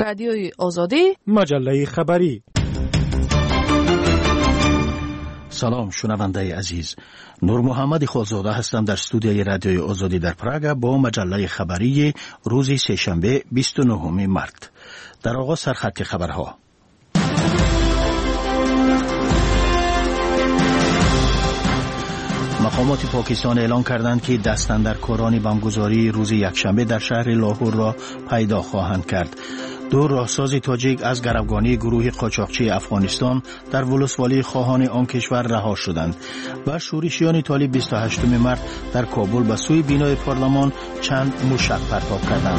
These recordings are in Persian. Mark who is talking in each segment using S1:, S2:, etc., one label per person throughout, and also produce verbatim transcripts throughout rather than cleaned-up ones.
S1: رادیوی آزادی،
S2: مجله خبری.
S3: سلام شنونده عزیز، نور محمد خالزاده هستم در استودیوی رادیوی آزادی در پراگ با مجله خبری روز سه‌شنبه بیست و نهم مارس. در آغاز سرخط خبرها. مقامات پاکستان اعلام کردند که دستاندرکاران بمبگذاری روز یکشنبه در شهر لاهور را پیدا خواهند کرد. دو راهساز تاجیک از گروگانی گروه قاچاقچی افغانستان در ولسوالی خواهان آن کشور رها شدند و شورشیان طالب بیست و هشتم مارس در کابل به سوی بینای پارلمان چند موشک پرتاب کردند.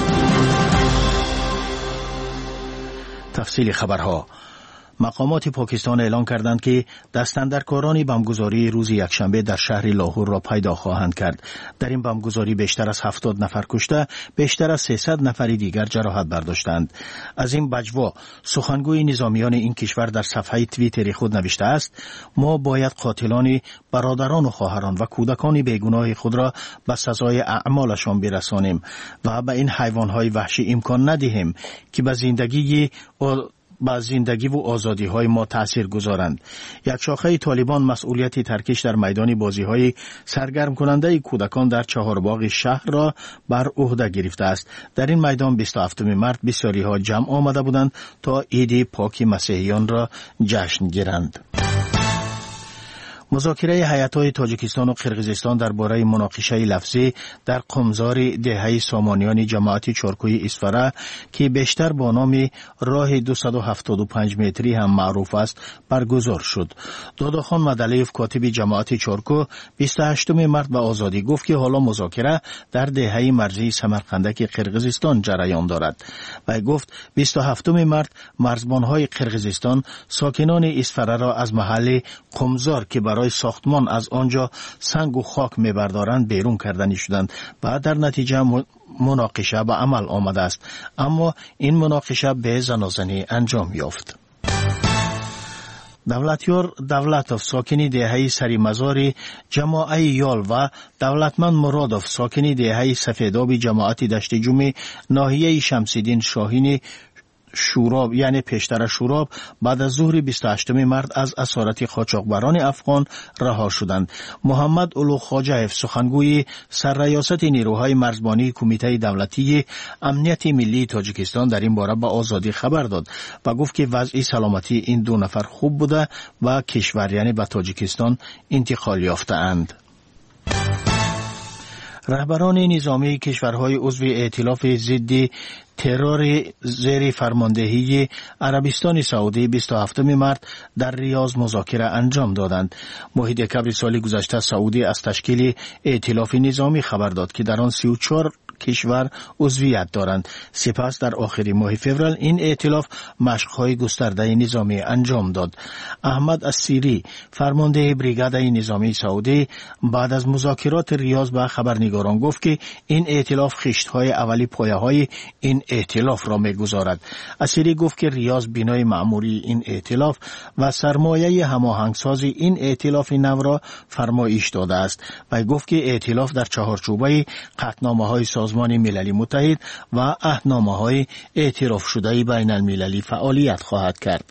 S3: تفصیل خبرها. مقامات پاکستان اعلام کردند که دستاندرکاران بمبگذاری روز یکشنبه در شهر لاهور را پیدا خواهند کرد. در این بمبگذاری بیشتر از هفتاد نفر کشته، بیشتر از سیصد نفر دیگر جراحت برداشتند. از این بجوا سخنگوی نظامیان این کشور در صفحه توییتری خود نوشته است: ما باید قاتلان برادران و خواهران و کودکان بیگناه خود را به سزای اعمالشان برسانیم و به این حیوانهای وحشی امکان ندهیم که به زندگی با زندگی و آزادی های ما تأثیر گذارند. یک شاخه طالبان مسئولیت ترکش در میدان بازی های سرگرم کننده کودکان در چهارباغ شهر را بر عهده گرفته است. در این میدان بیست و هفتم مارس بسیاری ها جمع آمده بودند تا عید پاک مسیحیان را جشن گیرند. مذاکره هیئت‌های تاجیکستان و قرقیزستان درباره مناقشه لفظی در قمزار دهه سامانیان جماعت چارکوی اسفره که بیشتر با نام راه دویست و هفتاد و پنج متری هم معروف است برگزار شد. داداخان مدلیف کاتب جماعت چارکو بیست و هشتم مارس به آزادی گفت که حالا مذاکره در دهه مرزی سمرقندک قرقیزستان جریان دارد. و گفت بیست و هفتم مارس مرزبان‌های قرقیزستان ساکنان اسفره را از محل قمزار که برای ساختمان از آنجا سنگ و خاک میبردارند بیرون کردنی شدند و در نتیجه مناقشه به عمل آمده است، اما این مناقشه به زنازنی انجام یافت. دولتیار دولتوف ساکنی دهه سری مزار جماعه یال و دولتمند مرادوف ساکنی دهه سفیدابی جماعت دشت جمعه ناحیه شمسیدین شاهین شوراب یعنی پیشتر شوراب بعد از ظهر بیست و هشتم مارس از اسارت قاچاقبران افغان رها شدند. محمد اولو خواجه‌اف سخنگوی سرریاست نیروهای مرزبانی کمیته دولتی امنیت ملی تاجیکستان در این باره به آزادی خبر داد و گفت که وضع سلامتی این دو نفر خوب بوده و کشور یعنی به تاجیکستان انتقال یافته‌اند. رهبران نظامی کشورهای عضو ائتلاف ضد ترور زیر فرماندهی عربستان سعودی بیست و هفتم مارس در ریاض مذاکره انجام دادند. ماه دکبر سال گذشته سعودی از تشکیل ائتلاف نظامی خبر داد که در آن سی و چهار کشور عضویت دارند. سپس در آخر ماه فوریه این ائتلاف مشق‌های گسترده نظامی انجام داد. احمد السیری فرمانده بریگاد نظامی سعودی بعد از مذاکرات ریاض به خبرنگاران گفت که این ائتلاف خشت‌های اولی پایه‌های این ائتلاف را می‌گذارد. السیری گفت که ریاض بنای مأموری این ائتلاف و سرمایه هماهنگسازی این ائتلاف نو را فرمایش داده است و گفت که ائتلاف در چهارچوبه قطعنامه‌های سازمان ملل متحد و عهدنامه‌های اعتراف شده بین المللی فعالیت خواهد کرد.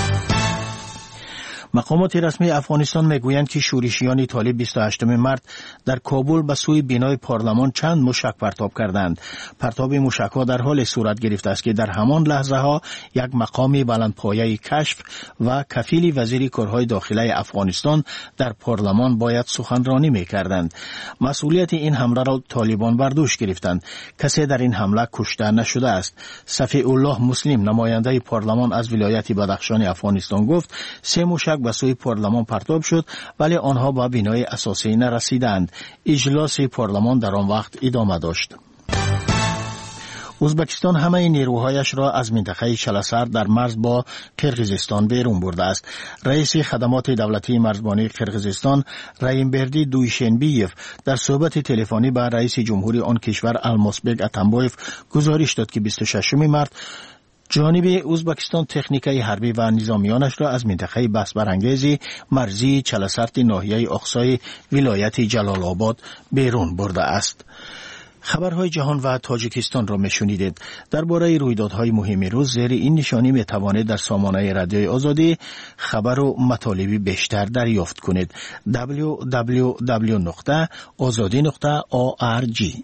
S3: مقامات رسمی افغانستان میگویند که شورشیان طالب بیست و هشتم مارس در کابل به سوی بینای پارلمان چند موشک پرتاب کردند. پرتاب موشک‌ها در حال صورت گرفته است که در همان لحظه ها یک مقام بلندپایه کشف و کفیل وزیر کارهای داخلی افغانستان در پارلمان باید سخنرانی میکردند. مسئولیت این حمله را طالبان بر دوش گرفتند. کسی در این حمله کشته نشده است. صفی الله مسلم نماینده پارلمان از ولایت بدخشان افغانستان گفت سه موشک به سوی پارلمان پرتاب شد ولی آنها به بنای اساسی نرسیدند. اجلاس پارلمان در آن وقت ادامه داشت. ازبکستان همه نیروهایش را از منطقه چلسر در مرز با قرقیزستان بیرون برده است. رئیس خدمات دولتی مرزبانی قرقیزستان رایمبردی دویشنبیف در صحبت تلفنی با رئیس جمهوری آن کشور الماسبک اتنبایف گزارش داد که بیست و ششم مارس جانب ازبکستان تکنیکای حربی و نظامیانش را از منطقه بحث برانگیز مرزی چلسرت ناحیه اقصای ولایت جلال آباد بیرون برده است. خبرهای جهان و تاجیکستان را میشنیدید. درباره رویدادهای مهم روز زیر این نشانی میتوانید در سامانه رادیوی آزادی خبر و مطالبی بیشتر دریافت کنید. دبلیو دبلیو دبلیو نقطه آزادی نقطه او آر جی.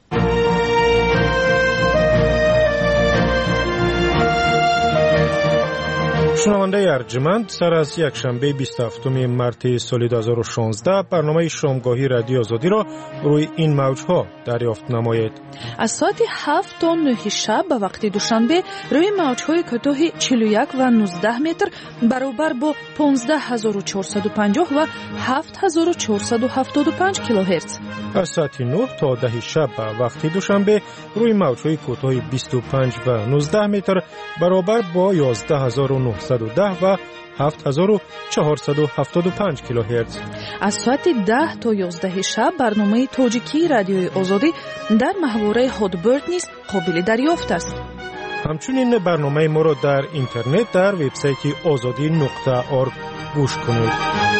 S1: شنونده ارجمند، سر از یک شنبه بیست و هفتم مارس سال دو هزار و شانزده برنامه شامگاهی رادیو آزادی را روی این موجها دریافت نمایید.
S2: از ساعت هفت تا نه شب به وقت دوشنبه روی موجهای کوتاه چهل و یک و نوزده متر برابر با پانزده هزار و چهارصد و پنجاه و هفت هزار و چهارصد و هفتاد و پنج کیلوهرتز.
S1: از ساعت نه تا ده شب به وقت دوشنبه روی موجهای کوتاه بیست و پنج و نوزده متر برابر با یازده هزار و نهصد و ده و هفت هزار و چهارصد و هفتاد و پنج کیلوهرتز.
S2: از ساعت ده تا یازده شب برنامه تاجیکی رادیوی آزادی در محوره هادبرد نیز قابل دریافت است.
S1: همچنین برنامه ما را در اینترنت در وبسایت آزادی نقطه org گوش کنید.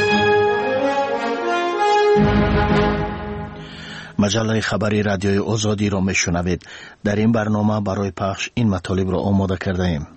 S3: مجله خبری رادیوی آزادی را میشنوید. در این برنامه برای پخش این مطالب را آماده کرده ایم.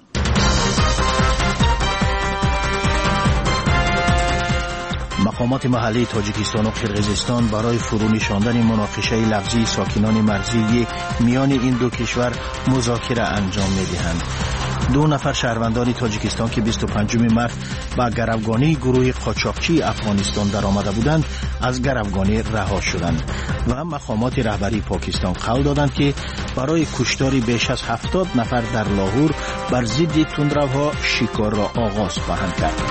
S3: مقامات محلی تاجیکستان و قرقیزستان برای فرو نشاندن مناقشه لفظی ساکنان مرزی میان این دو کشور مذاکره انجام می‌دهند. دو نفر شهروندان تاجیکستان که بیست و پنجم مارس با گروگانی گروه قاچاقچی افغانستان در آمده بودند از گروگانی رها شدند و مقامات رهبری پاکستان قول دادند که برای کشتار بیش از هفتاد نفر در لاهور بر ضد تندروها شکار را آغاز خواهند کرد.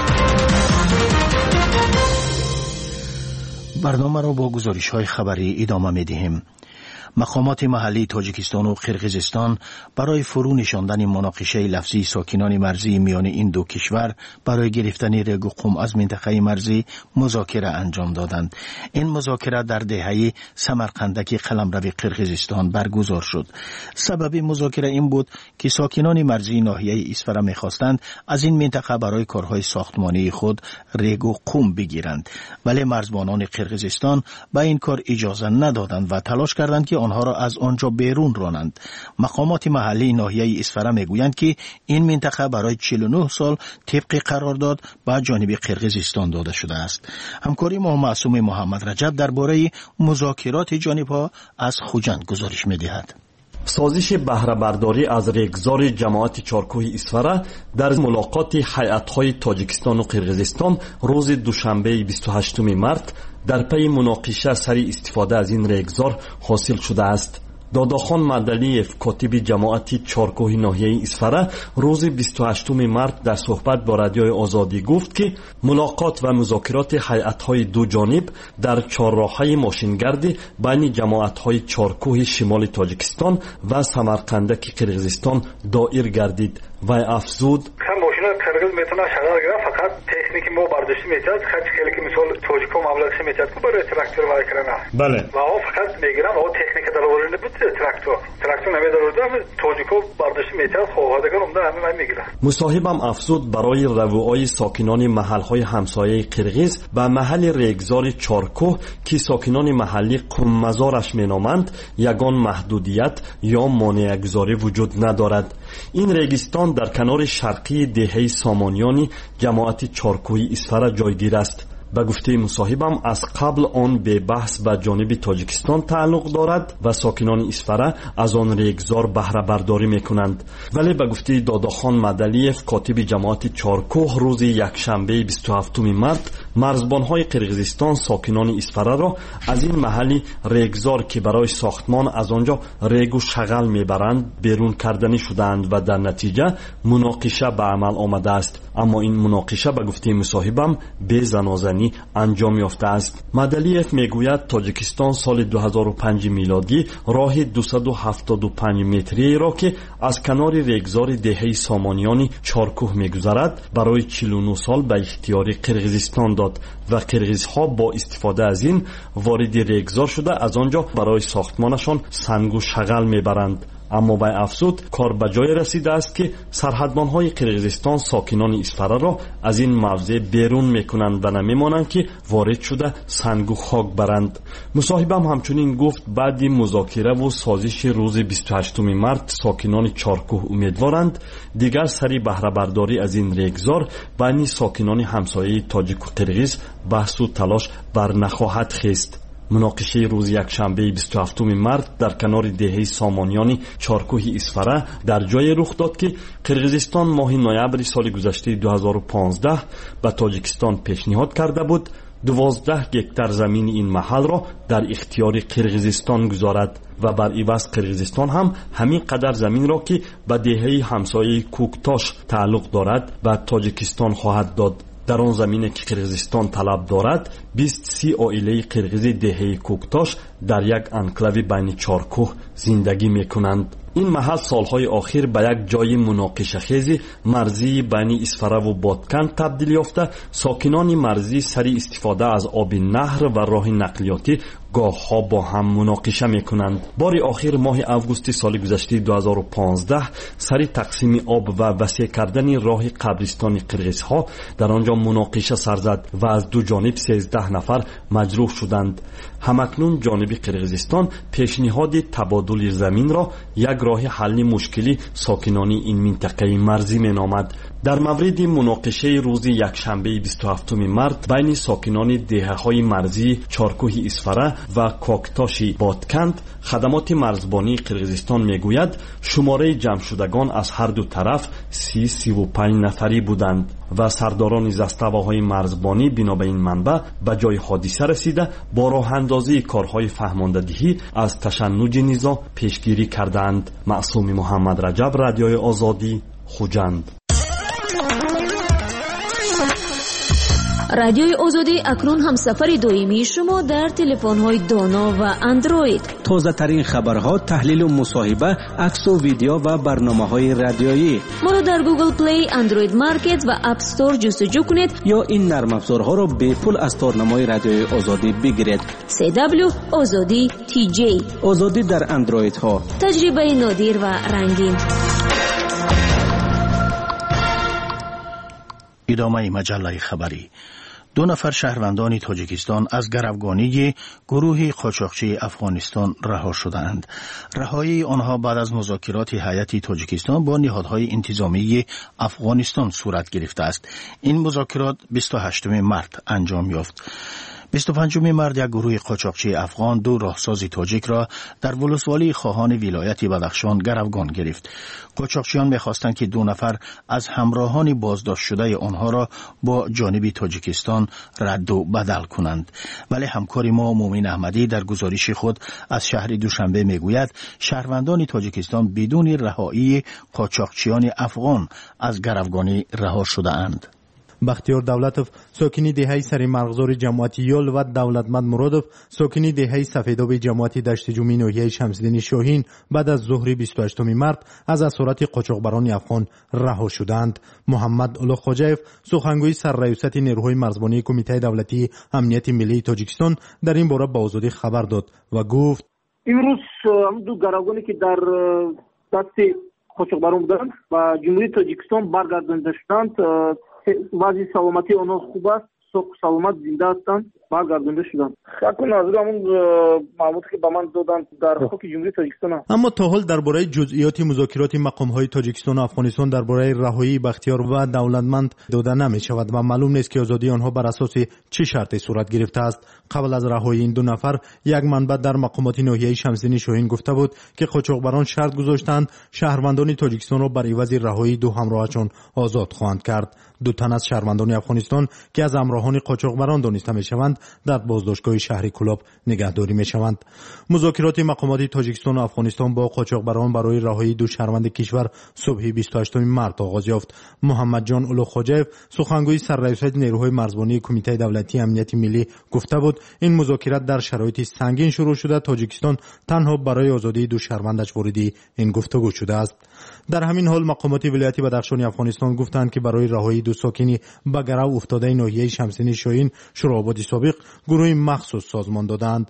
S3: برنامه را با گزارش‌های خبری ادامه می‌دهیم. مقامات محلی تاجیکستان و قرقیزستان برای فرو نشاندن مناقشه لفظی ساکنان مرزی میان این دو کشور برای گرفتن ریگ و قم از منطقه مرزی مذاکره انجام دادند. این مذاکره در دهه سمرقندک قلمرو قرقیزستان برگزار شد. سبب مذاکره این بود که ساکنان مرزی ناحیه اسفره می‌خواستند از این منطقه برای کارهای ساختمانی خود ریگ و قم بگیرند، ولی مرزبانان قرقیزستان به این کار اجازه ندادند و تلاش کردند که آنها را از آنجا بیرون رانند. مقامات محلی ناحیه اسفره میگویند که این منطقه برای چهل و نه سال طبق قرارداد به جانب قرقیزستان داده شده است. همکاری ما معصوم محمد رجب درباره مذاکرات جانبها از خوجند گزارش می‌دهد.
S4: سازش بهره برداری از ریگزار جماعت چارکوه اسفره در ملاقات هیئت‌های تاجیکستان و قرقیزستان روز دوشنبه بیست و هشتم مارس در پی مناقشه سری استفاده از این ریگزار حاصل شده است. داداخان مدلیف کاتب جماعت چارکوه ناحیه اسفره روز بیست و هشتم مارس در صحبت با رادیوی آزادی گفت که ملاقات و مذاکرات هیئت‌های دو جانب در چهارراه‌های ماشینگردی بین جماعت‌های چارکوه شمال تاجیکستان و سمرقندک قرقیزستان دایر گردید و افزود
S5: قرقیز میتونه شغال گرفت، فقط تکنیک ما برداشت میتاد خیلی خیلی که مثال توجیکو مبلغش میتاد که برای تراکتور وای کردن.
S4: بله.
S5: و او فقط میگیرن او تکنیک در آورده بود تراکتور. تراکتور نمیدارد توجیکو برداشت میتاد خواهدگان عمده همین میگیرن.
S4: مصاحبم افزود برای روای ساکنان محلهای همسایه قرقیز و محل ریگزار چارکوه که ساکنان محلی قم مزارش مینامند یگان محدودیت یا مانع‌گذاری وجود ندارد. این ریگستان در کنار شرقی دهه سامانیانی جماعت چارکوه اسفره جایگیر است. به گفته مصاحبم از قبل آن به بحث به جانب تاجیکستان تعلق دارد و ساکنان اسفره از آن ریگزار بهره برداری میکنند، ولی به گفته داداخان مدلیف کاتب جماعت چارکوه روز یکشنبه بیست و هفتم مارس مرزبانهای قرقیزستان ساکنان اسفره را از این محلی ریگزار که برای ساختمان از آنجا ریگ و شغل میبرند بیرون کردنی شدند و در نتیجه مناقشه به عمل آمده است. اما این مناقشه به گفته مصاحبم بی زنازنی انجام یافته است. مدلیف میگوید تاجیکستان سال دو هزار و پنج میلادی راه دویست و هفتاد و پنج متری را که از کنار ریگزار دهه سامانیانی چارکوه میگذرد برای چهل و نه سال به اختیار قرقیزستان داد و قرقیزها با استفاده از این وارد ریگزار شده از آنجا برای ساختمانشان سنگ و شغل میبرند. اما وی افزود کار به جای رسیده است که سرحدبانهای قرقیزستان ساکنان اسفره را از این موضع بیرون میکنند و نمیمانند که وارد شده سنگ و خاک برند. مصاحبه هم همچنین گفت بعد مذاکره و سازش روز بیست و هشتم مارس ساکنان چارکوه امیدوارند دیگر سری بهره برداری از این ریگزار بین ساکنان همسایه تاجیک و قرقیز بحث و تلاش بر نخواهد خیست. مناقشه روز یکشنبه بیست و هفتم مارس در کنار دهه سامانیان چارکوه اسفره در جای رخ داد که قرقیزستان ماه نوامبر سال گذشته دو هزار و پانزده به تاجیکستان پیشنهاد کرده بود دوازده گکتار زمین این محل را در اختیار قرقیزستان گذارد و بر عوض قرقیزستان هم همین قدر زمین را که به دهه همسایه کوکتاش تعلق دارد به تاجیکستان خواهد داد. در آن زمینی که قرقیزستان طلب دارد بیست سی عائله قرقیز دهه کوکتاش در یک انکلاو بین چارکوه زندگی میکنند. این محل سالهای آخر به یک جای مناقشه خیز مرزی بین اسفره و بادکند تبدیل یافته ساکنان مرزی سری استفاده از آب نهر و راه نقلیاتی گاه ها با هم مناقشه میکنند. بار آخر ماه اوگوست سال گذشته دو هزار و پانزده سری تقسیم آب و وسیع کردن راه قبرستان قرقیز ها در آنجا مناقشه سر زد و از دو جانب سیزده نفر مجروح شدند. همکنون جانب قرقیزستان پیشنهاد تبادل زمین را یک راه حل مشکلی ساکنان این منطقه مرزی مینامد. در مورد مناقشه روز یکشنبه بیست و هفتم مارس بین ساکنان دهه‌های مرزی چارکوه اسفره و کوکتاش بادکند خدمات مرزبانی قرقیزستان میگوید شماره جمع شدگان از هر دو طرف سی سی و پنج نفری بودند و سرداران زستواهای مرزبانی بنا به این منبع به جای حادثه رسیده با راه اندازی کارهای فهماندهی از تشنج نزاع پیشگیری کردند. معصوم محمد رجب، رادیوی آزادی، خوجند.
S6: رادیوی آزادی اکنون هم سفر دائمی شما در تلفن‌های دانا و اندروید.
S7: تازه ترین خبرها، تحلیل و مصاحبه، عکس و ویدیو و برنامه‌های رادیویی.
S6: ما را در گوگل پلی، اندروید مارکت و اپ استور جستجو کنید
S7: یا این نرم افزارها را به پول از تارنمای رادیوی آزادی بگیرید.
S6: سی دبلیو آزادی تی جی.
S7: آزادی در اندروید ها.
S6: تجربه نادر و رنگین.
S3: ادامه مجله خبری. دو نفر شهروندان تاجیکستان از گروگانی گروه قاچاقچی افغانستان رها شدند. رهایی آنها بعد از مذاکرات هیئت تاجیکستان با نهادهای انتظامی افغانستان صورت گرفته است. این مذاکرات بیست و هشتم مارس انجام یافت. بیست و پنجم مارس یک گروه قاچاقچی افغان دو راهساز تاجیک را در ولسوالی خواهان ولایت بدخشان گروگان گرفت. قاچاقچیان می‌خواستند که دو نفر از همراهان بازداشت شده آنها را با جانب تاجیکستان رد و بدل کنند، ولی همکار ما مومن احمدی در گزارش خود از شهر دوشنبه میگوید شهروندان تاجیکستان بدون رهایی قاچاقچیان افغان از گروگانی رها شده‌اند.
S1: بختیار دولتوف ساکنی دهه سری مرغزار جماعت یول و دولتمند مرادوف ساکنی دهه سفیداب جماعت دشت جومی ناحیه شمسدین شاهین بعد از ظهر بیست و هشتم مارس از اسارت قاچاقبران افغان رها شدند. محمد اولو خوجایف سخنگوی سررئیست نیروهای مرزبانی کمیته دولتی امنیت ملی تاجیکستان در این باره به آزادی خبر داد و گفت
S8: امروز دو گروگانی که در دست قاچاقبران بودند و جمهوری تاجیکستان برگردانده شدند، وضع سلامتی آنها خوب است، سوق سلامت زنده هستند، برگردانده شدند. خاکون از همون معلوماتی که به من دادند در خاک جمهوری تاجیکستان است.
S1: اما تا حال درباره جزئیات مذاکرات مقام‌های تاجیکستان و افغانستان درباره رهایی بختیار و دولتمند داده نمی‌شود و معلوم نیست که آزادی آنها بر اساس چه شرطی صورت گرفته است. قبل از رهایی این دو نفر یک منبع در مقامات ناحیه شمسدین شاهین گفته بود که قاچاقبران شرط گذاشتند شهروندان تاجیکستان را بر عوض رهایی دو همراهشان آزاد خواهند کرد. دو تن از شهروندان افغانستان که از همراهان قاچاقبران دانسته می‌شوند در بازداشتگاه شهری کلاب نگهداری می‌شوند. مذاکرات مقامات تاجیکستان و افغانستان با قاچاقبران برای رهایی دو شهروند کشور صبح بیست و هشتم مارس آغاز یافت. محمد جان اولو خوجایف سخنگوی سررئیست نیروهای مرزبانی کمیته دولتی امنیت ملی گفته بود این مذاکرات در شرایط سنگین شروع شده. تاجیکستان تنها برای آزادی دو شهروندش وارد این گفتگو شده است. در همین حال مقامات ولایت بدخشان افغانستان گفتند که برای رهایی دو ساکنی به گرو افتاده ناحیه شمسدین شاهین شوراباد سابق گروه مخصوص سازمان دادند.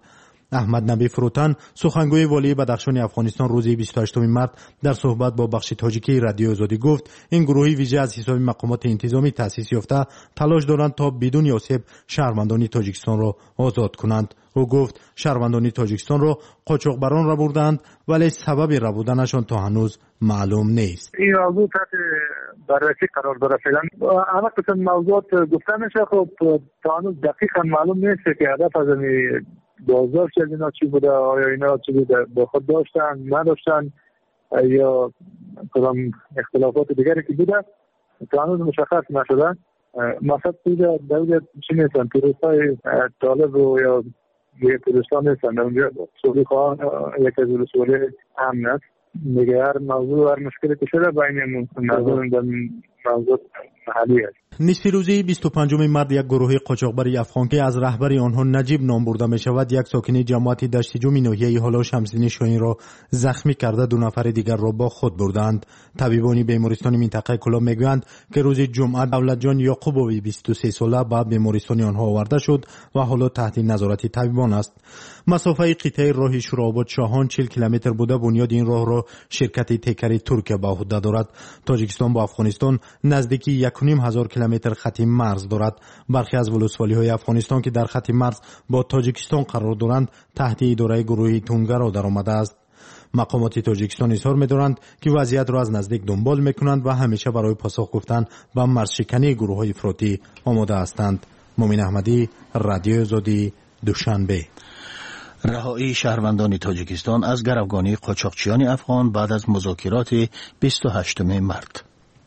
S1: احمد نبی فروتن سخنگوی والی بدخشان افغانستان روز بیست و هشتم مارس در صحبت با بخش تاجیکی رادیو آزادی گفت این گروهی ویژه از حساب مقامات انتظامی تأسیس یافته تلاش دارند تا بدون آسیب شهروندان تاجیکستان را آزاد کنند. او گفت شهروندان تاجیکستان را قاچاقبران را بردند ولی سبب ربودنشان تا هنوز معلوم نیست.
S8: این موضوع تحت بررسی قرار داره. فعلا همه قسم موضوعات گفته میشه، خب تا هنوز دقیقا معلوم نیست که هدف از این بازداشت از اینا چی بوده، آیا اینا چی بوده با خود داشتن نداشتن یا کدام اختلافات دیگری که بوده تا هنوز مشخص نشده. مقصد بوده دولت چی نیستن، توریستای طالب رو یا یه توریستان نیستن در اونجا سولی خواهان یک از رسولی امن است. دیگه هر موضوع هر مشکلی که شده بین موضوع در موضوع محلی است.
S1: نصف روزی بیست و پنجم مارس یک گروه قاچاقبر افغان که از رهبر آنها نجیب نام برده می شود یک ساکن جماعت دشت جومی ناحیه هالا شمسدین شاهین را زخمی کرده دو نفر دیگر را با خود بردند. طبیبان بیمارستان منطقه کلاب میگویند که روز جمعه دولت جان یعقوبوی بیست و سه ساله به بیمارستان آنها آورده شد و حالا تحت نظارت طبیبان است. مسافه قطعه راه شورآباد شاهان چهل کیلومتر بوده. بنیاد این راه را شرکت تکری ترکیه به عهده دارد. تاجیکستان با افغانستان نزدیکی یک و نیم هزار کیلومتر خط مرز دارد. برخی از ولسوالی‌های افغانستان که در خط مرز با تاجیکستان قرار دارند تحت اداره گروه تونگرا درآمده است. مقامات تاجیکستان اظهار می‌دارند که وضعیت را از نزدیک دنبال می‌کنند و همیشه برای پاسخ گفتن به مرزشکنی گروه‌های افراطی آماده هستند. مومن احمدی، رادیو آزادی، دوشنبه.
S3: رهایی شهروندان تاجیکستان از گروگانی قاچاقچیان افغان بعد از مذاکرات بیست و هشتم مارس.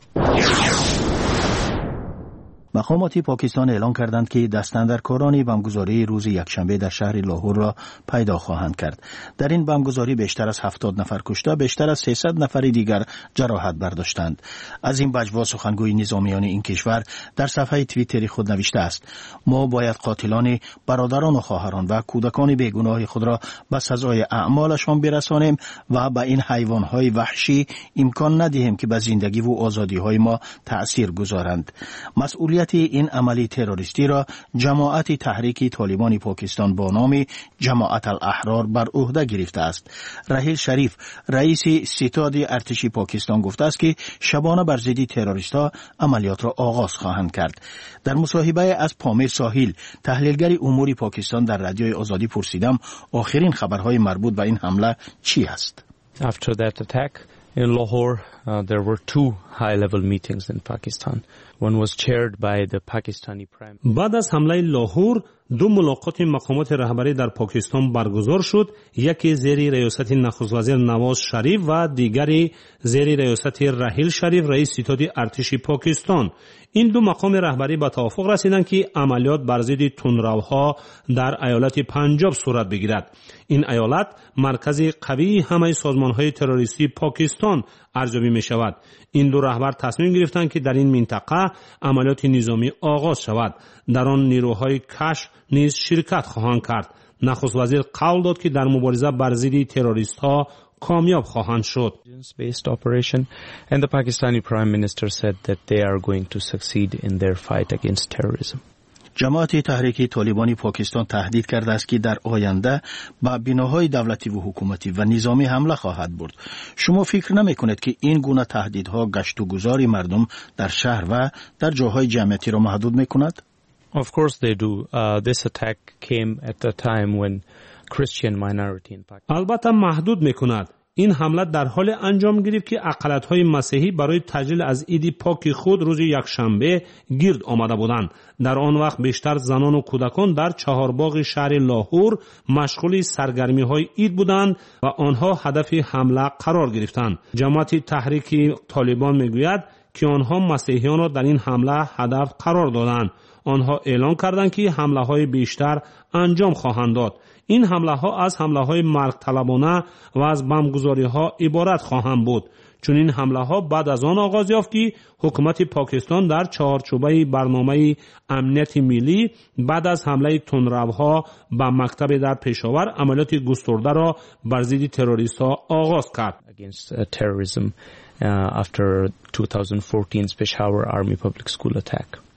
S3: مقامات پاکستان اعلام کردند که دستاندرکاران بمبگذاری روز یکشنبه در شهر لاهور را پیدا خواهند کرد. در این بمبگذاری بیشتر از هفتاد نفر کشته، بیشتر از سیصد نفر دیگر جراحت برداشتند. از این بجوا سخنگوی نظامیان این کشور در صفحه توییتری خود نوشته است: ما باید قاتلان برادران و خواهران و کودکان بیگناه خود را به سزای اعمالشان برسانیم و به این حیوانهای وحشی امکان ندهیم که به زندگی و آزادی‌های ما تأثیر گذارند. مسئولیت این عملی تروریستی را جماعت تحریک طالبان پاکستان با نام جماعت الاحرار بر عهده گرفته است. راحیل شریف رئیس ستاد ارتش پاکستان گفته است که شبانه بر ضد تروریست‌ها عملیات را آغاز خواهند کرد. در مصاحبه از پامیر ساحل تحلیلگر امور پاکستان در رادیوی آزادی پرسیدم آخرین خبرهای مربوط به این حمله چی است؟
S9: After that attack in Lahore, uh, there were two high-level meetings in Pakistan. One was chaired by the Pakistani Prime Minister.
S10: بعد از حمله لاهور دو ملاقات مقامات رهبری در پاکستان برگزار شد، یکی زیر ریاست نخست وزیر نواز شریف و دیگری زیر ریاست راحیل شریف رئیس ستاد ارتش پاکستان. این دو مقام رهبری به توافق رسیدند که عملیات بر ضد تندروها در ایالت پنجاب صورت بگیرد. این ایالت مرکز قوی همه سازمان‌های تروریستی پاکستان ارزیابی می شود. این دو رهبر تصمیم گرفتند که در این منطقه عملیات نظامی آغاز شود. در آن نیروهای کشف نیز شرکت خواهند کرد. نخست وزیر قول داد که در مبارزه بر ضد تروریست‌ها کامیاب خواهند شد.
S9: Based operation and the Pakistani Prime Minister said that they are going to succeed in their fight against terrorism.
S3: جماعت تحریک طالبان پاکستان تهدید کرده است که در آینده به بناهای دولتی و حکومتی و نظامی حمله خواهد برد. شما فکر نمی کنید که این گونه تهدیدها گشت و گذار مردم در شهر و در جاهای جمعیتی را محدود می کند؟
S9: Of course they do. Uh, this attack came at the time when Christian minority in Pakistan.
S10: البته محدود می کند. این حمله در حال انجام گرفت که اقلیت‌های مسیحی برای تجلیل از عید پاک خود روز یکشنبه گرد آمده بودند. در آن وقت بیشتر زنان و کودکان در چهارباغ شهر لاهور مشغول سرگرمی‌های عید بودند و آنها هدف حمله قرار گرفتند. جماعت تحریک طالبان میگوید که آنها مسیحیان را در این حمله هدف قرار دادند. آنها اعلام کردند که حمله‌های بیشتر انجام خواهند داد. این حمله ها از حمله های مرگ طلبانه و از بمبگذاری ها عبارت خواهند بود. چون این حمله ها بعد از آن آغاز یافت که حکومت پاکستان در چهارچوبه برنامه امنیت ملی بعد از حمله تندروها به مکتب در پشاور عملیات گسترده را بر ضد تروریست ها آغاز کرد.
S9: Against uh, terrorism uh, after twenty fourteen's Peshawar Army Public School attack.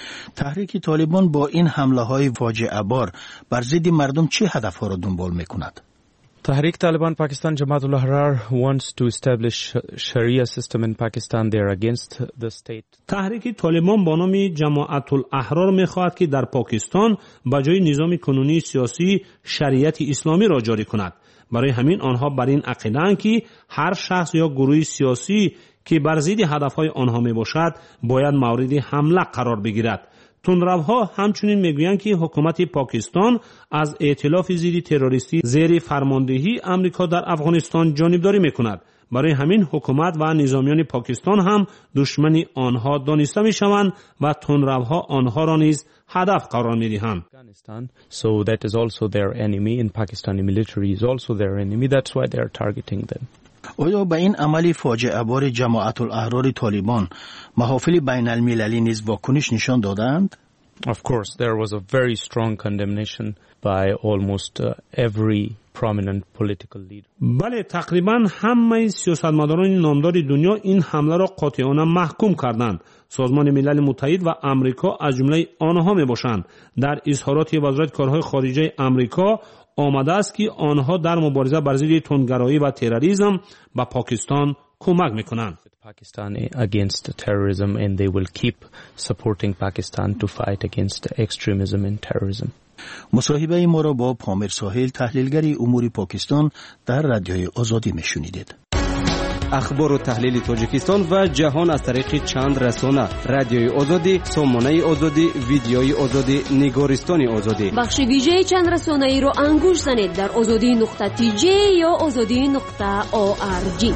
S3: تحریک طالبان با این حمله های فاجعه بار بر ضد مردم چه هدف ها را دنبال میکند؟
S9: Tehrik Taliban Pakistan Jamaat ul Ahrar wants to establish Sharia system in Pakistan. They are against the state.
S10: تحریک طالبان با نام جماعت الاحرار می‌خواهد که در پاکستان به جای نظام کنونی سیاسی شریعت اسلامی را جاری کند. برای همین آنها بر این عقیده‌اند که هر شخص یا گروه سیاسی که بر ضد هدف‌های آنها میباشد باید مورد حمله قرار بگیرد. تندروها همچنین میگویند که حکومت پاکستان از ائتلاف ضد تروریستی زیر فرماندهی امریکا در افغانستان جانبداری میکند. برای همین حکومت و نظامیان پاکستان هم دشمن آنها دانسته میشوند و تندروها آنها را نیز هدف قرار میدهند.
S9: So that is also their enemy. In Pakistani military is also their enemy. That's why they are targeting them.
S3: آیا به این عملی فاجعه بار جماعت الاحرار طالبان محافل بین المللی نیز واکنش نشان دادند؟
S9: Of course, there was a very strong condemnation by almost uh, every prominent political leader.
S10: بله، تقریبا همه سیاستمداران نامدار دنیا این حمله را قاطعانه محکوم کردند. سازمان ملل متحد و امریکا از جمله آنها میباشند. در اظهارات وزارت کارهای خارجه امریکا آمده است که آنها در مبارزه بر ضد تندگرایی و تروریسم به پاکستان کمک میکنند.
S9: Pakistan against terrorism and they will keep supporting Pakistan to fight against extremism and terrorism.
S3: مصاحبه ما را با پامر ساحل تحلیلگر امور پاکستان در رادیوی آزادی میشنیدید.
S7: اخبار و تحلیل تاجیکستان و جهان از طریق چند رسانه: رادیوی آزادی، سامانه آزادی، ویدیوی آزادی، نگارستان آزادی.
S6: بخش ویژه چند رسانه ای را انگوش زنید در آزادی نقطه تی جی یا آزادی نقطه او آر جی.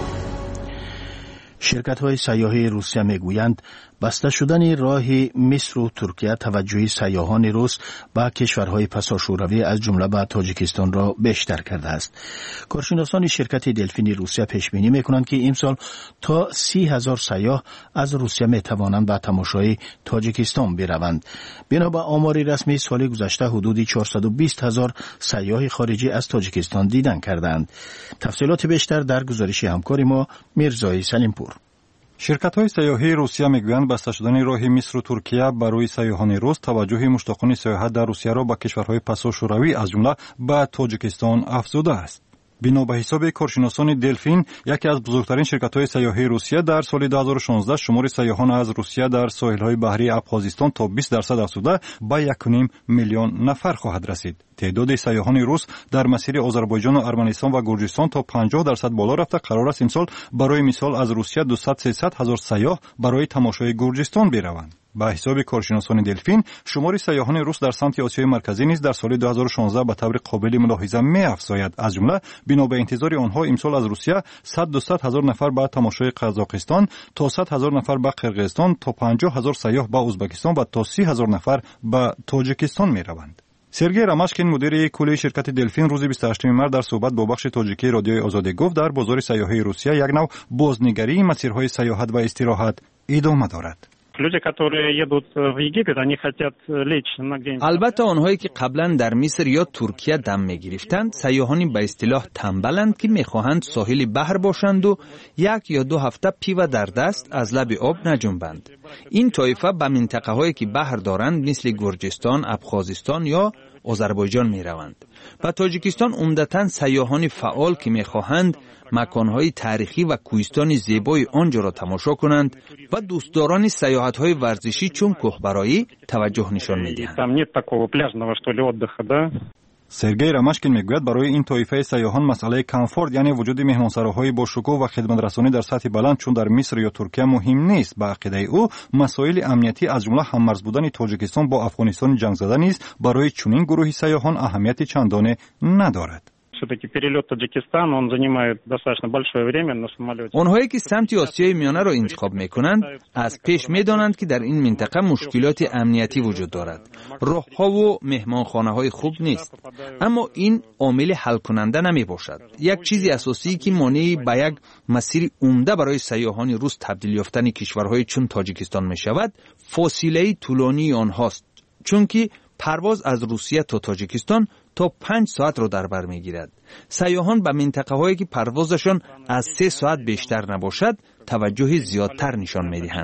S3: شرکت‌های سیاحی روسیه میگویند بسته شدن راه مصر و ترکیه توجه سیاحان روس به کشورهای پساشوروی از جمله به تاجیکستان را بیشتر کرده است. کارشناسان شرکت دلفین روسیه پیش بینی میکنند که امسال تا سی هزار سیاح از روسیه میتوانند به تماشای تاجیکستان بروند. بنا به آمار رسمی سال گذشته حدود چهارصد و بیست هزار سیاح خارجی از تاجیکستان دیدن کردند. تفصیلات بیشتر در گزارش همکار ما میرزای سلیمپور.
S11: شرکت‌های سیاحی روسیه میگویند بسته شدن راه مصر و ترکیه برای سیاحان روس توجه مشتاقان سیاحت در روسیه را به کشورهای پساشوروی از جمله به تاجیکستان افزوده است. بنا به حساب کارشناسان دلفین، یکی از بزرگترین شرکت‌های سیاحی روسیه، در سال دو هزار و شانزده شمار سیاحان از روسیه در ساحل‌های بحری ابخازستان تا بیست درصد افزوده به یک و نیم میلیون نفر خواهد رسید. تعداد سیاحان روس در مسیر آذربایجان و ارمنستان و گرجستان تا پنجاه درصد بالا رفته. قرار است امسال برای مثال از روسیه دویست تا سیصد هزار سیاح برای تماشای گرجستان بروند. به حساب کارشناسان دلفین، شمار سیاحان روس در سمت آسیای مرکزی نیز در سال دو هزار و شانزده به طور قابل ملاحظه می‌افزاید. از جمله بنا به انتظار آنها امسال از روسیه صد تا دویست هزار نفر به تماشای قزاقستان، تا صد هزار نفر به قرقیزستان، تا پنجاه هزار سیاح به ازبکستان و تا سی هزار نفر به تاجیکستان می‌روند. سرگئی راماشکین مدیر کلی شرکت دلفین روز بیست و هشتم مارس در صحبت با بخش تاجیکی رادیوی آزادی گفت در بازار سیاحی روسیه یک نوع بازنگری مسیرهای سیاحت و استراحت ادامه دارد.
S12: البته آنهایی که قبلا در مصر یا ترکیه دم می گرفتند سیاحانی به اصطلاح تنبلند که می خواهند ساحل بحر باشند و یک یا دو هفته پیوه در دست از لب آب نجنبند. این طایفه به منطقه هایی که بحر دارند مثل گرجستان، ابخازستان یا آذربایجان می روند. و تاجیکستان عمدتاً سیاحان فعال که می خواهند مکانهای تاریخی و کوهستان زیبای آنجا را تماشا کنند و دوستداران سیاحت‌های ورزشی چون کوهبرایی توجه نشان می‌دهند.
S11: سرگئی راماشکین میگوید برای این طایفه سیاحان مسئله کامفورت یعنی وجود مهمانسراهای با شکوه و خدمترسانی در سطح بلند چون در مصر یا ترکیه مهم نیست. به عقیده او مسائل امنیتی از جمله هممرز بودن تاجیکستان با افغانستان جنگ زده نیز برای چنین گروهی سیاحان اهمیت چندانی ندارد.
S12: آنهایی که سمت آسیای میانه را انتخاب میکنند از پیش میدانند که در این منطقه مشکلات امنیتی وجود دارد. راهها و مهمانخانه های خوب نیست، اما این عامل حل کننده نمی باشد. یک چیزی اساسی که مانع به یک مسیر عمده برای سیاحان روس تبدیل یافتن کشورهای چون تاجیکستان می شود فاصله طولانی آنهاست، چون که پرواز از روسیه تا تاجیکستان تا پنج ساعت را در بر میگیرد. سیاحان به منطقه هایی که پروازشان از سه ساعت بیشتر نباشد توجه زیادتر نشان میدهند.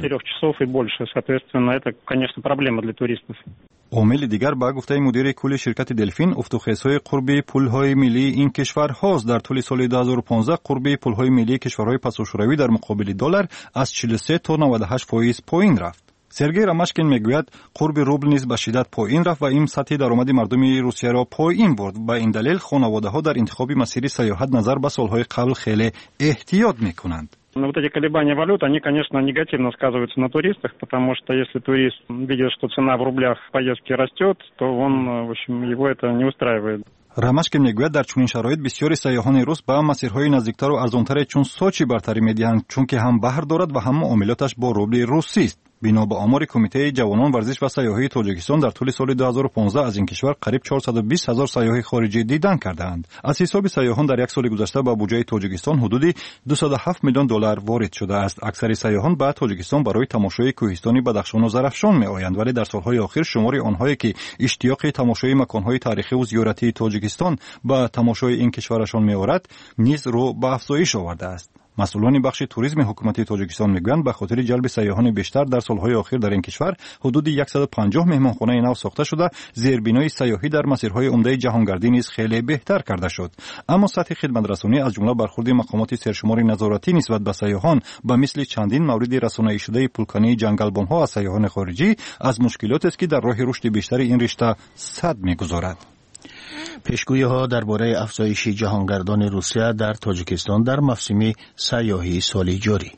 S11: عامل دیگر با گفته مدیر کل شرکت دلفین افتخاص‌های قربی پل‌های ملی این کشور هاست. در طول سال دو هزار و پانزده قربی پل‌های ملی کشورهای پساشوروی در مقابل دلار از چهل و سه تا نود و هشت درصد پایین رفت. سرگئی رامشکین میگوید قرب روبل نیز به شدت پایین رفت و این سطح درآمد مردم روسیه را پایین برد. با این دلیل خانواده‌ها در انتخاب مسیر سیاحت نظر به سال‌های قبل خیلی احتیاط می‌کنند.
S13: Но вот эти колебания валют, они, конечно, негативно сказываются на туристах, потому что если турист видит, что цена в рублях поездки растет, то он, в общем, его это не устраивает.
S11: рамашкин мегӯяд дар чунин шароит бисёри сайёҳони рус ба масирҳои наздиктару арзонтаре чун сочи бартарӣ медиҳанд, чунки ҳам баҳр дорад ва ҳам муомилоташ бо рубли русист. бино ба омори кумитаи ҷавонон варзиш ва сайёҳии тоҷикистон дар тӯли соли ду ҳазору понздаҳ аз ин кишвар қариб чорсаду бист ҳазор сайёҳи хориҷӣ дидан кардаанд. аз ҳисоби сайёҳон дар як соли гузашта ба буҷаи тоҷикистон ҳудуди дусаду ҳафт миллион доллар ворид шудааст. аксари сайёҳон ба тоҷикистон барои тамошои кӯҳистони бадахшону зарафшон меоянд, вале дар солҳои охир шумори онҳое ки иштиёқи тамошои маконҳои таърихиву зиёратии тоҷикистон ба тамошои ин кишварашон меорад низ рӯ ба афзоиш овардааст. مسئولان بخش توریسم حکومتی تاجیکستان میگویند به خاطر جلب سیاحان بیشتر در سالهای اخیر در این کشور حدود صد و پنجاه مهمانخانه نو ساخته شده، زیربنای سیاحی در مسیرهای عمده جهانگردی نیز خیلی بهتر کرده شد. اما سطح خدمترسانی از جمله برخورد مقامات سرشماری نظارتی نسبت به سیاحان به مثل چندین مورد رسانه‌ای شده پولکانی جنگلبان‌ها از سیاحان خارجی از مشکلاتی است که در راه رشد بیشتر این رشته صد می‌گذارد.
S3: پیشگویی ها درباره افزایش جهانگردان روسیه در تاجیکستان در موسم سیاحی سالی جاری.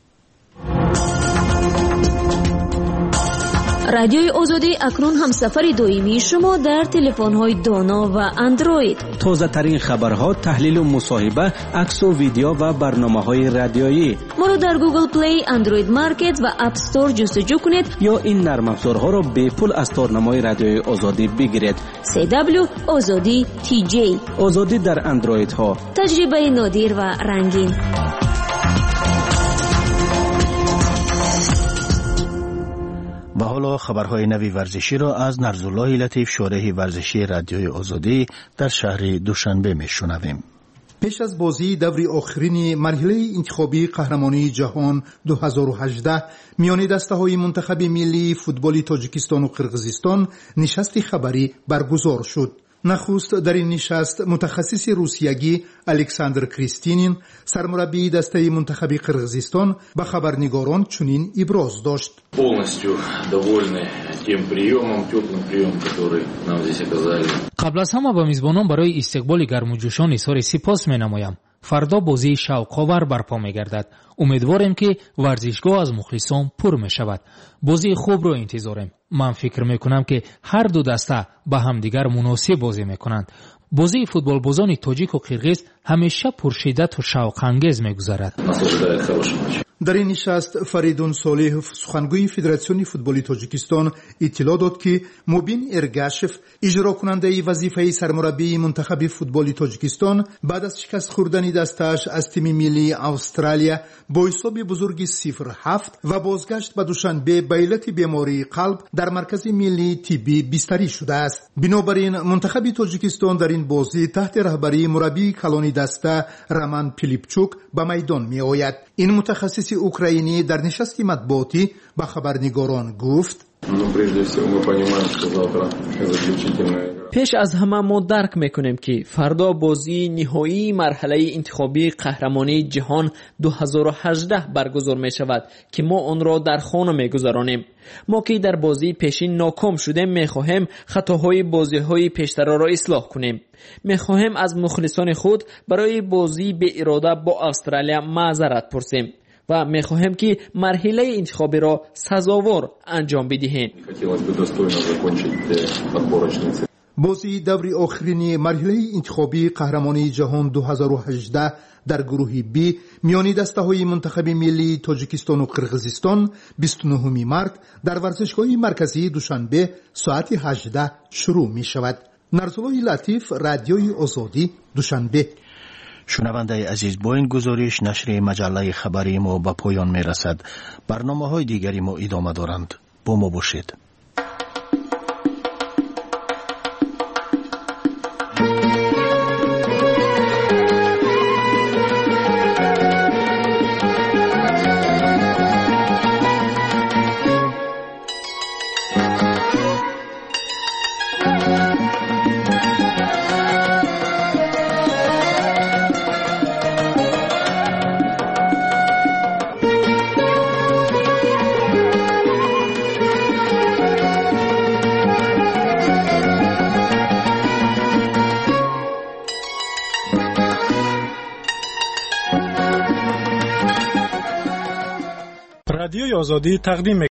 S6: رادیوی آزادی اکنون همسفر دائمی شما در تلفن‌های دانا و اندروید.
S7: تازه ترین خبرها، تحلیل و مصاحبه، عکس و ویدیو و برنامه‌های رادیویی.
S6: ما رو در گوگل پلی، اندروید مارکت و اپ استور جستجو کنید
S7: یا این نرم افزارها را به پول از تارنمای رادیوی آزادی بگیرید.
S6: سی دبلیو آزادی تی جی.
S7: آزادی در اندروید ها.
S6: تجربه نادر و رنگین.
S3: و حالا خبرهای نوی ورزشی را از نرزالله لطیف، شارح ورزشی رادیوی آزادی در شهر دوشنبه میشنویم.
S14: پیش از بازی دوری آخرین مرحله انتخابی قهرمانی جهان دو هزار و هجده میان دسته‌های منتخب ملی فوتبال تاجیکستان و قرقیزستان نشست خبری برگزار شد. نخست در این نشست متخصص روسیگی الکساندر کریستینین، سرمربی دسته منتخب قرقیزستان، به خبرنگاران چنین ابراز داشت:
S15: полностью довольны тем приемом, теплым приемом, который нам здесь оказали.
S16: قبل از همه به میزبانان برای استقبال گرم و جوشان اظهار سپاس می‌نمایم. فردا بازی شوق‌آور برپا می‌گردد. امیدوارم که ورزشگاه از مخلصان پر می‌شود. بازی خوب رو انتظارم. من فکر می‌کنم که هر دو دسته با همدیگر مناسب بازی می‌کنند. بازی فوتبال بازان تاجیک و قرقیز همیشه پرشدت و شوق‌انگیز می‌گذرد.
S14: در این نشست فریدون صالح، سخنگوی فدراسیون فوتبال تاجیکستان، اطلاع داد که مبین ارگاشف، اجرا کننده وظیفه سرمربی منتخب فوتبال تاجیکستان، بعد از شکست خوردن دستش از تیم ملی استرالیا با حساب بزرگی صفر هفت و بازگشت به دوشنبه به علت بیماری قلب در مرکز ملی طبی بستری شده است. بنابراین منتخب تاجیکستان در این بازی تحت رهبری مربی کلانی دسته رمان پیلیپچوک به میدان می آید. این متخصص اوکراینی در نشست مطبوعاتی به خبرنگاران گفت:
S17: پیش از همه ما درک میکنیم که فردا بازی نهایی مرحله انتخابی قهرمانی جهان دو هزار و هجده برگزار می شود که ما آن را در خانه می گذرانیم. ما که در بازی پیشین ناکام شدیم می خواهیم خطاهای بازی های پیشتر را اصلاح کنیم. می خواهیم از مخلصان خود برای بازی به اراده با استرالیا معذرت پرسیم و می خواهیم که مرحله انتخابی را سزاوار انجام بدهیم.
S14: بازی دوری آخرین مرحله انتخابی قهرمانی جهان دو هزار و هجده در گروه بی میانی دسته های منتخب ملی تاجیکستان و قرقیزستان بیست و نه مارت در ورزشگاه مرکزی دوشنبه ساعت هجده شروع می شود. نرزالله لطیف، رادیوی آزادی، دوشنبه.
S3: شنونده عزیز، با این گزارش نشر مجله خبری ما به پایان می رسد. برنامه های دیگری ما ادامه دارند. با ما باشید.
S1: آزادی تقدیم